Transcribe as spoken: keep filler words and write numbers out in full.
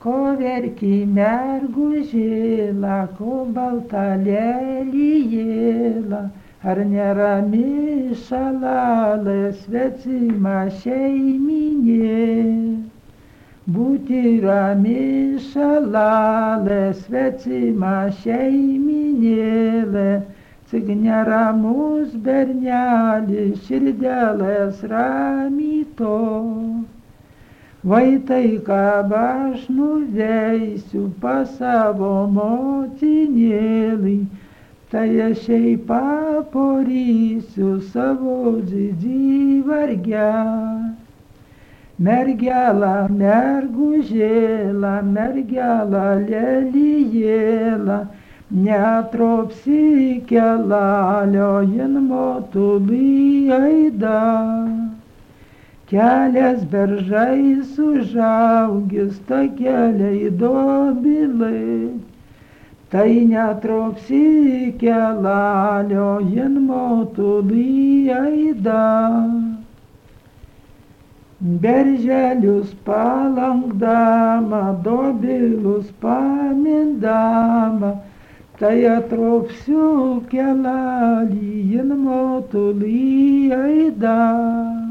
Ko verki mergužėla, ko balta lelijėla, ar nerami šalalė svetima šeiminė. Būti rami šalalė svetima šeiminėlė, cik neramus bernelis širdelės ramyto. Vai tai, ką aš nuveisiu pas savo motinėlį, tai aš jai paporysiu savo didį vargę. Mergela, mergužėla, mergela, lelijėla, netropsi kelalio, jin motulį aida. Kelias beržais užaugis, ta keliai dobilai, tai netropsi kelalio, jin motulį aida. Berželius palankdama, dobilus pamindama, tai atropsiu kelalį, jin motulį aida.